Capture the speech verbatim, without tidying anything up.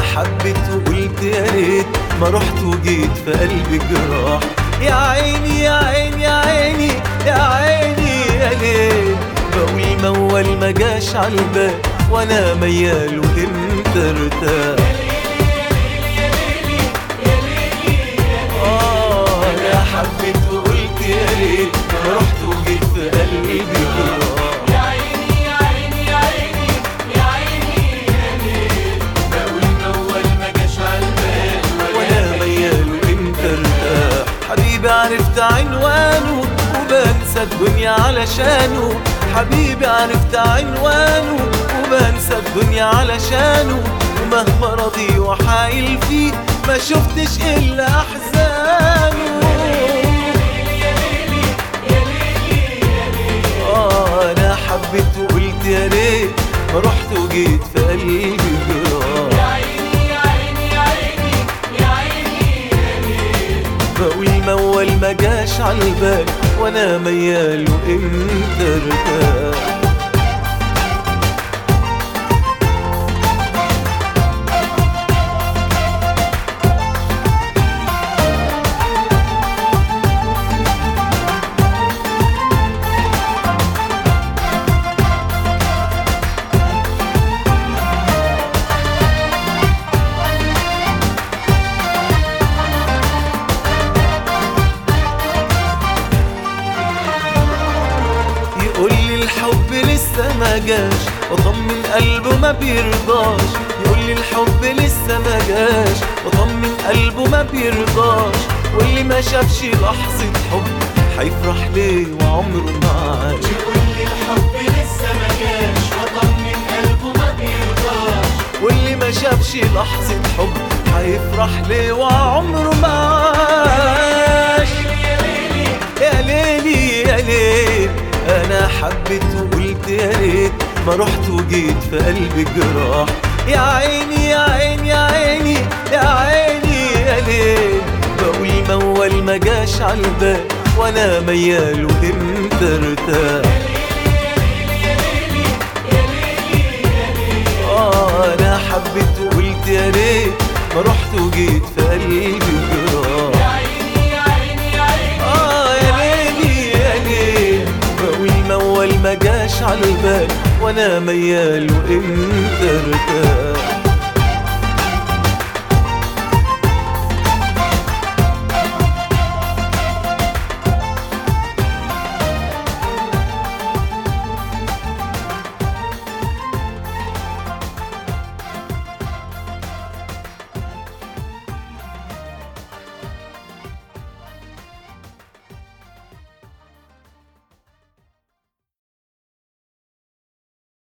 حبيت وقلت يا ريت ما رحت وجيت في قلبي جراح. يا عيني يا عيني يا عيني يا عيني يا ليل، بقول موال ما جاش عالبال وانا ميال وانت ارتاح. اه انا حبيت وقلت يا ريت ما رحت وجيت في قلبي جراح. حبيبي عرفت عنوانه وبنسى الدنيا علشانه، حبيبي عرفت عنوانه وبنسى الدنيا علشانه، ومهما رضي وحايل فيه ما شفتش إلا أحزانه. آه أنا حبيت وقلت يا ريت ما رحت وجيت في قلبي جراح. بقول موال ما جاش عالبال وانا ميال وانت ارتاح. يقولي الحب لسه ما جاش وطمن قلبه ما بيرضاش، يقولي الحب لسه ما جاش وطمن قلبه ما بيرضاش، واللي ما شافش لحظة حب هيفرح ليه وعمره ما عاش. يقولي الحب لسه ما جاش وطمن قلبه ما بيرضاش، واللي ما شافش لحظة حب هيفرح ليه وعمره ما عاش. يا ليلي يا ليل أنا حبيت وقلت يا ريت ما رحت وجيت في قلبي جراح. يا عيني يا عيني يا عيني يا عيني يا ليل، بقول موال ما جاش عالبال وانا ميال وانت ارتاح. آه أنا حبيت وقلت يا ريت ما رحت وجيت في قلبي جراح. موال ما جاش عالبال وانا ميال وانت ارتاح.